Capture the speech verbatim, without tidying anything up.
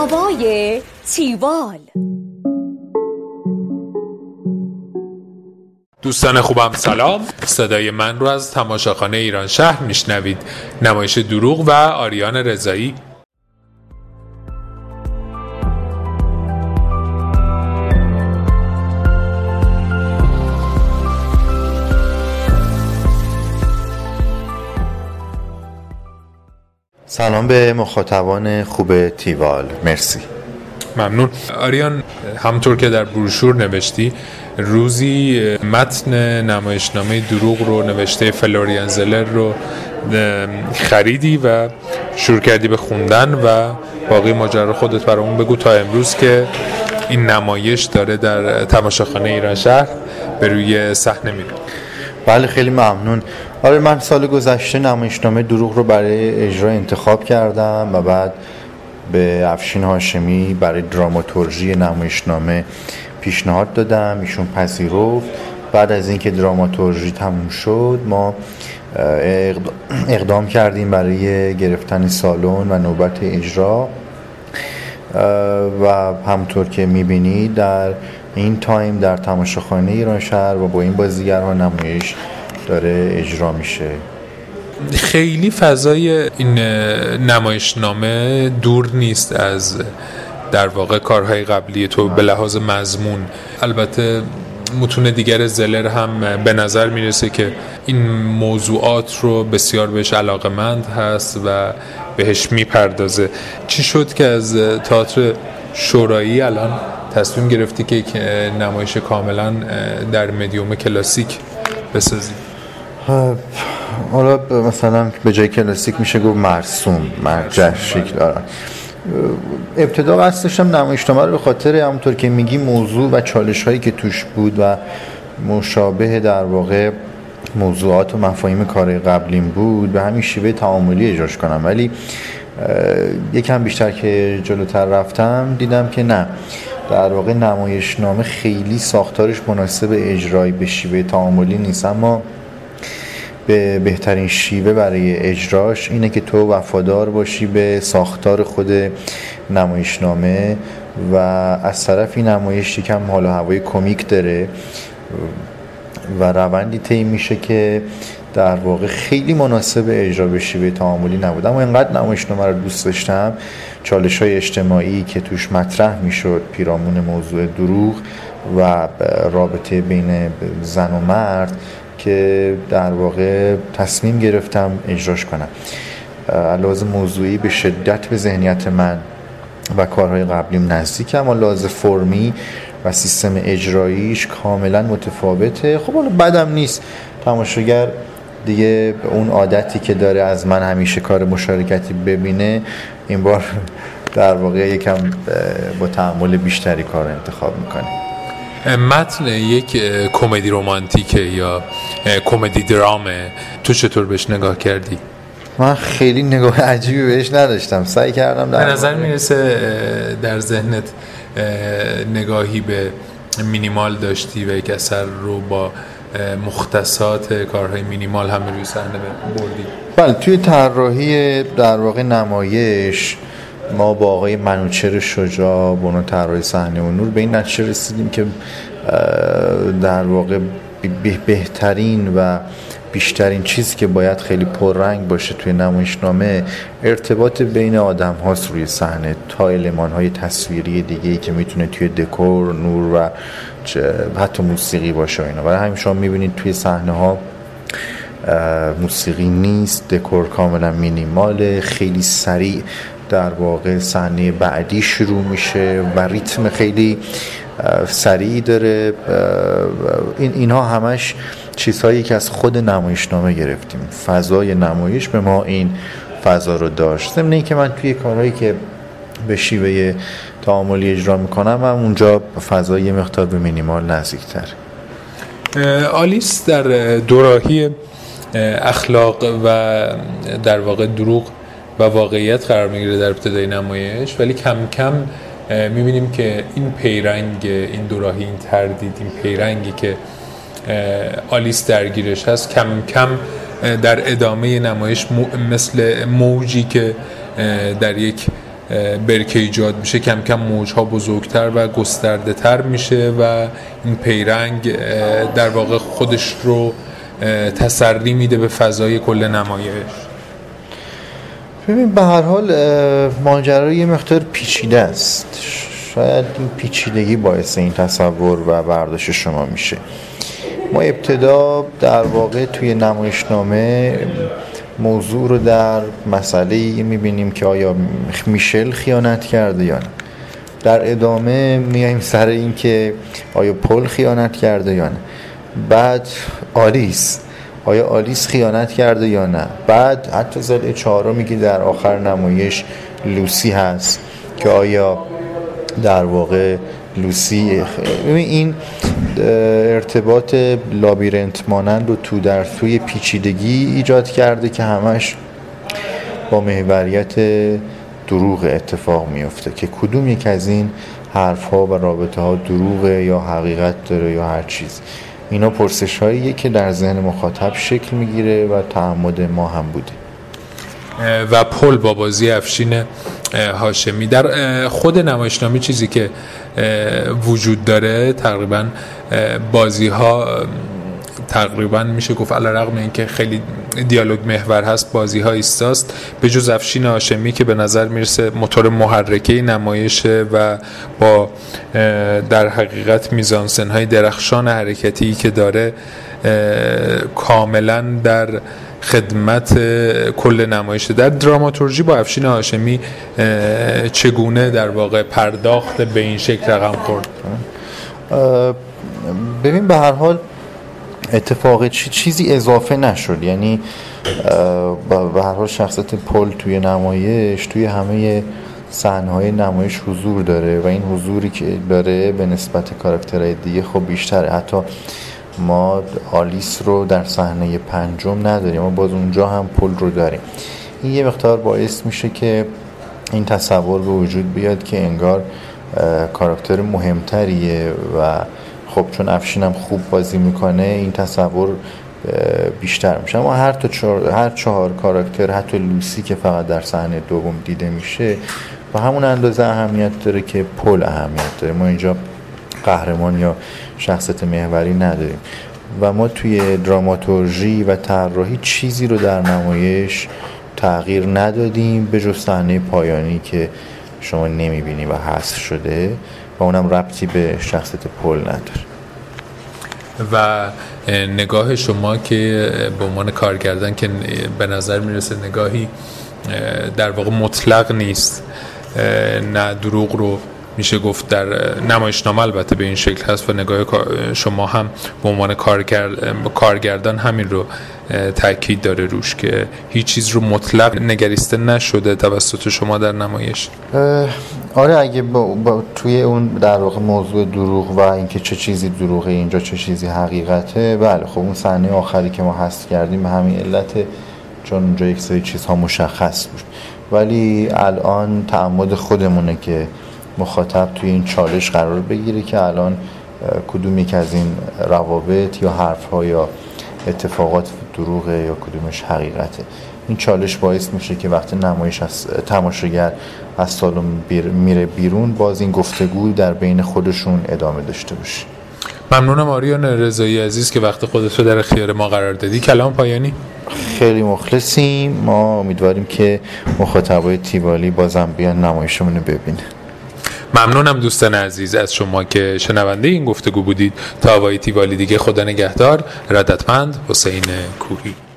هوای تیوال. دوستان خوبم سلام، صدای من رو از تماشاخانه ایران شهر میشنوید. نمایش دروغ و آریان رضایی. سلام به مخاطبان خوب تیوال، مرسی. ممنون. آریان، همطور که در بروشور نوشتی، روزی متن نمایشنامه دروغ رو نوشته فلوریان زلر رو خریدی و شروع کردی به خوندن و باقی ماجرا خودت برامون بگو تا امروز که این نمایش داره در تماشاخانه ایران شهر به روی صحنه میره. بله، خیلی ممنون. آره، من سال گذشته نمایشنامه دروغ رو برای اجرا انتخاب کردم و بعد به افشین هاشمی برای دراماتورژی نمایشنامه پیشنهاد دادم، ایشون پذیرفت. بعد از اینکه دراماتورژی تموم شد ما اقدام کردیم برای گرفتن سالن و نوبت اجرا و همونطور که میبینید در این تایم در تماشاخانه ایران شهر و با این بازیگرها نمایش داره اجرا میشه. خیلی فضای این نمایشنامه دور نیست از در واقع کارهای قبلی تو به لحاظ مضمون. البته متون دیگر زلر هم به نظر میرسه که این موضوعات رو بسیار بهش علاقمند هست و بهش میپردازه. چی شد که از تئاتر شورایی الان تصمیم گرفتی که یک نمایش کاملا در مدیوم کلاسیک بسازی؟ حالا مثلا به جای کلاسیک میشه گفت مرسوم، مرجع شکل داره. ابتدا قصد داشتم نمایشنامه رو به خاطر همونطور که میگی موضوع و چالش هایی که توش بود و مشابه در واقع موضوعات و مفاهیم کار قبلیم بود به همین شیوه تعاملی اجراش کنم، ولی یکم بیشتر که جلوتر رفتم دیدم که نه، در واقع نمایشنامه خیلی ساختارش مناسب اجرای به شیوه تعاملی نیست، اما به بهترین شیوه برای اجراش اینه که تو وفادار باشی به ساختار خود نمایشنامه و از طرفی نمایش یکم حال و هوای کمیک داره و روندی طی میشه که در واقع خیلی مناسب اجرا به شیوه تعاملی نبود. اما اینقدر نمایشنامه رو دوست داشتم، چالش‌های اجتماعی که توش مطرح میشد، پیرامون موضوع دروغ و رابطه بین زن و مرد، که در واقع تصمیم گرفتم اجراش کنم. لحاظ موضوعی به شدت به ذهنیت من و کارهای قبلیم نزدیکه، اما لحاظ فرمی و سیستم اجراییش کاملا متفاوته. خب حالا بدم نیست، تماشاگر دیگه اون عادتی که داره از من همیشه کار مشارکتی ببینه، این بار در واقع یکم با تأمل بیشتری کار انتخاب میکنه. متن یک کمدی رمانتیکه یا کمدی درامه، تو چطور بهش نگاه کردی؟ من خیلی نگاه عجیبی بهش نداشتم، سعی کردم در به نظر میرسه در ذهنت نگاهی به مینیمال داشتی و یک اثر رو با مختصات کارهای مینیمال هم روی صحنه بردی. بله، توی طراحی در واقع نمایش ما با آقای منوچهر شجاع بنو طراح صحنه و نور به این نتیجه رسیدیم که در واقع بهترین و بیشترین چیزی که باید خیلی پررنگ باشه توی نمایشنامه ارتباط بین آدم هاست روی صحنه، تا المان های تصویری دیگه‌ای که میتونه توی دکور، نور و حتی موسیقی باشه و اینا. برای همین شما میبینید توی صحنه ها موسیقی نیست، دکور کاملا مینیماله، خیلی سریع در واقع صحنه بعدی شروع میشه و ریتم خیلی سریع داره. این اینها همش چیزهایی که از خود نمایشنامه گرفتیم. فضای نمایش به ما این فضا رو داشت. ضمن اینکه من توی کارهایی که به شیوه تعاملی اجرا میکنم هم اونجا فضای مقدار به مینیمال نزدیکتر. آلیس در دوراهی اخلاق و در واقع دروغ و واقعیت قرار میگیره در ابتدای نمایش، ولی کم کم میبینیم که این پیرنگ، این دوراهی، این تردید، این پیرنگی که آلیس درگیرش هست کم کم در ادامه نمایش مثل موجی که در یک برکه ایجاد میشه کم کم موجها بزرگتر و گسترده تر میشه و این پیرنگ در واقع خودش رو تسری میده به فضای کل نمایش. ببین به هر حال ماجرا یه مقدار پیچیده است. شاید این پیچیدگی باعث این تصور و برداشت شما میشه. ما ابتدا در واقع توی نمایشنامه موضوع رو در مسئله میبینیم که آیا میشل خیانت کرده یا نه. در ادامه میایم سر این که آیا پل خیانت کرده یا نه. بعد آلیس، آیا آلیس خیانت کرده یا نه. بعد حتی ضلع چهارمی که در آخر نمایش لوسی هست که آیا در واقع لوسی این ارتباط لابیرنت مانند و تو در توی پیچیدگی ایجاد کرده که همش با محوریت دروغ اتفاق میفته که کدوم یک از این حرف ها و رابطه ها دروغه یا حقیقت داره یا هر چیز. اینا پرسش هاییه که در ذهن مخاطب شکل میگیره و تعمد ما هم بوده. و پل با بازی افشین هاشمی در خود نمایشنامه چیزی که وجود داره تقریبا بازی ها تقریبا میشه گفت علیرغم اینکه خیلی دیالوگ محور هست بازی ها ایستاست به جز افشین هاشمی که به نظر میرسه موتور محرکه نمایشه و با در حقیقت میزانسن های درخشان حرکتی که داره کاملا در خدمت کل نمایشه. در دراماتورژی با افشین هاشمی چگونه در واقع پرداخت به این شکل رقم خورد؟ ببین به هر حال اتفاق چیزی اضافه نشد، یعنی به هر حال شخصیت پل توی نمایش توی همه صحنه‌های نمایش حضور داره و این حضوری که داره به نسبت کاراکترهای دیگه خب بیشتره. حتی ما آلیس رو در صحنه پنجم نداریم، ما باز اونجا هم پل رو داریم. این یه مقدار باعث میشه که این تصور به وجود بیاد که انگار کاراکتر مهمتریه و خب چون افشین هم خوب بازی میکنه این تصور بیشتر میشه. اما هر تا چهار هر چهار کاراکتر، حتی لوسی که فقط در صحنه دوم دیده میشه و همون اندازه اهمیت داره که پل اهمیت داره. ما اینجا قهرمان یا شخصیت محوری نداریم و ما توی دراماتورژی و طراحی چیزی رو در نمایش تغییر ندادیم به جز صحنه پایانی که شما نمیبینی و حذف شده و اونم ربطی به شخصیت پل نداره. و نگاه شما که به عنوان کارگردان که به نظر میرسه نگاهی در واقع مطلق نیست، نه دروغ رو میشه گفت در نمایشنامه البته به این شکل هست و نگاه شما هم به عنوان کارگردان همین رو تاکید داره روش که هیچ چیز رو مطلق نگریسته نشده توسط شما در نمایش. آره اگه با, با توی اون در واقع موضوع دروغ و اینکه چه چیزی دروغه اینجا چه چیزی حقیقته، بله خب اون صحنه آخری که ما حذف کردیم به همین علت چون اونجا یک سری چیزها مشخص بود، ولی الان تعمد خودمونه که مخاطب توی این چالش قرار بگیره که الان کدوم یک از این روابط یا حرف‌ها یا اتفاقات دروغه یا کدومش حقیقته. این چالش باعث میشه که وقتی نمایش از تماشاگر از سالن بیر میره بیرون باز این گفتگو در بین خودشون ادامه داشته باشه. ممنونم آریان رضایی عزیز که وقت خودت رو در اختیار ما قرار دادی. کلام پایانی؟ خیلی مخلصیم. ما امیدواریم که مخاطبای تیوالی بازم بیان نمایشمون رو ببینه. ممنونم دوستان عزیز از شما که شنونده این گفتگو بودید. تا آوای تیوالی دیگه، خدا نگهدار. ارادتمند حسین کوهی.